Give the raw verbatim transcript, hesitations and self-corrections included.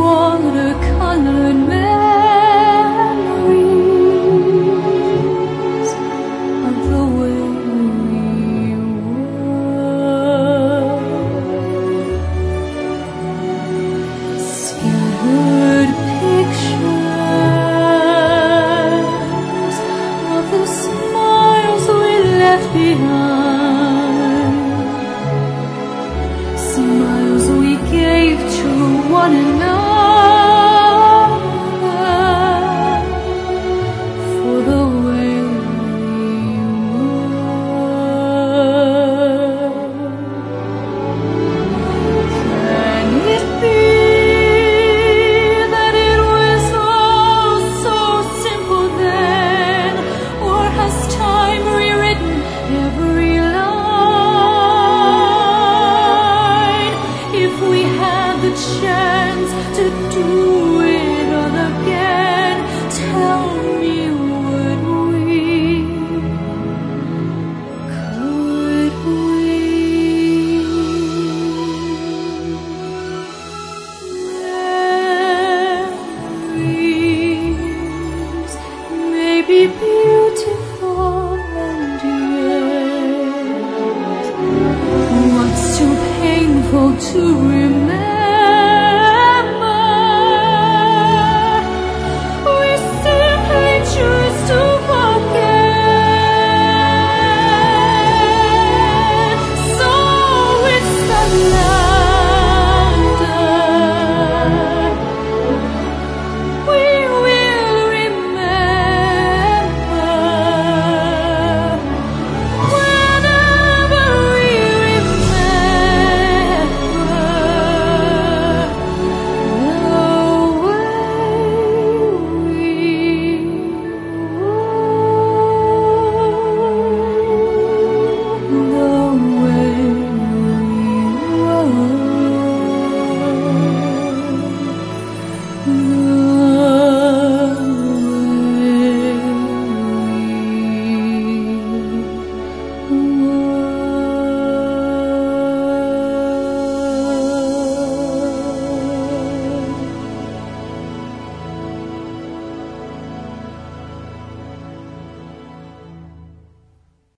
watercolored memories of the way we were. Scattered pictures of the smiles we left behind, smiles we gave to one another for the way we were. Can it be that it was all so simple then, or has time rewritten every line? If we had the chance to do